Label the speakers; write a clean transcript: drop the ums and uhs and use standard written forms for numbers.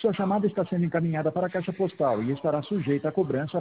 Speaker 1: Sua chamada está sendo encaminhada para a caixa postal e estará sujeita a cobrança